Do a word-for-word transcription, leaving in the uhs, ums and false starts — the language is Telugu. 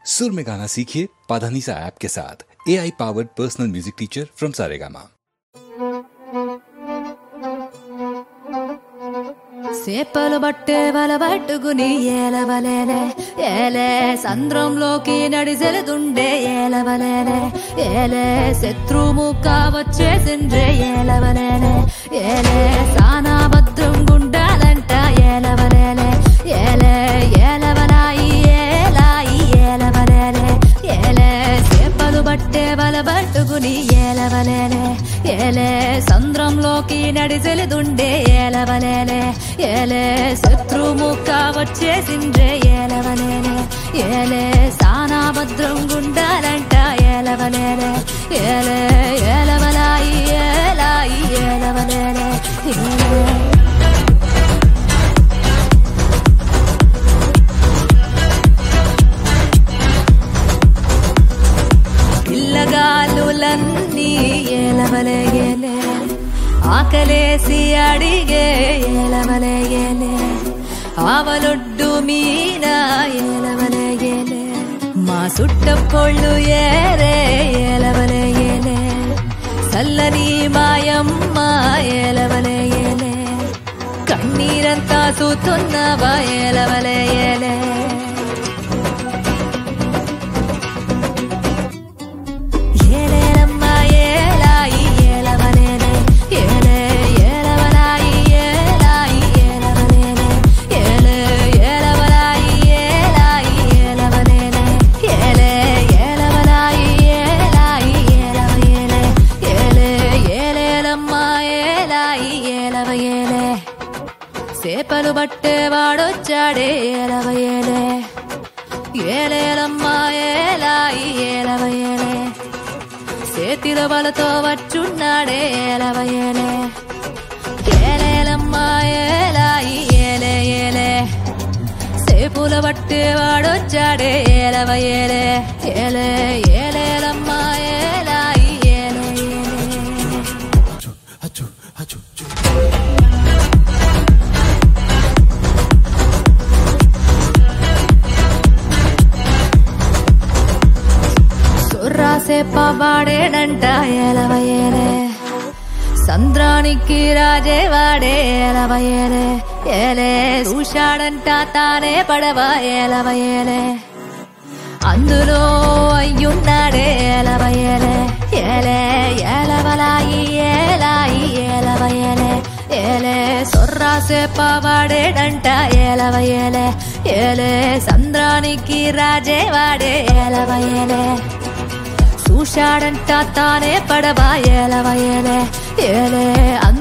सुर में गाना सीखिए पाधानीसा ऐप के साथ। A I powered personal music teacher from Saregama. సేపలు బట్టే వల పట్టుకుని ఏలవలేనే ఏలే సంద్రంలోకి నడిసెలుతుండే ఏలవలేనే ఏలే శత్రుముఖ వచ్చేసిండ్రే ఏలవలేనే ఏలే సానా భద్రం గుండాలంట ఏలవలేనే ఏలే ఏలవలాయి ఏలాయి ఏలవలేనే ఏలే సేపలు బట్టే వల పట్టుకుని ఏలవలేనే ఏలే సంద్రంలోకి నడిసెలుతుండే ఏలవలేనే ఏలే శత్రుముఖ వచ్చేసిండ్రే ఏలవలేనే ఏలే సానా భద్రం గుండాలంట ఏలవలేనే ఏలే ఏలవలాయి ఏలాయి ఏలవలేనే ఏలే పిల్లగాలులన్నీ ఏలవలేనే ఆకలేసి అడిగే ఏలవలేనే ఆవలొడ్డు మీన ఏలవలేనే మా సుట్టకొళ్ళు ఏరే ఏలవలేనే సల్లని మాయమ్మ ఏలవలేనే కన్నీరంతా సూతున్నవా ఏలవలేనే సేపలు బట్టే వాడొచ్చాడే ఏలవయేలే ఏలేలమ్మా ఏలాయి ఏలవయేలే చేతిలో బలతో వచ్చున్నాడే ఏలవయేలే ఏలేలమ్మా ఏలాయి ఏలే ఏలే సేపుల బట్టే వాడొచ్చాడే ఏలవయేలే ఏలే ఏలేలమ్మా ఏలాయి ఏలే సేపవాడేనంట ఏలవయేలే సంద్రానికి రాజే వాడే ఏలవయేలే ఏలే చూశాడంట తానే పడవ ఏలవయేలే అందులో అయ్యున్నాడే ఏలవయేలే ఏలే ఏలవలాయి ఏలాయి ఏలవయేలే ఏలే సొర్రా సేపవాడేనంట ఏలవయేలే ఏలే సంద్రానికి రాజే వాడే ఏలవయేలే చూశాడంట తానే పడవ ఏలవయేలే ఏలే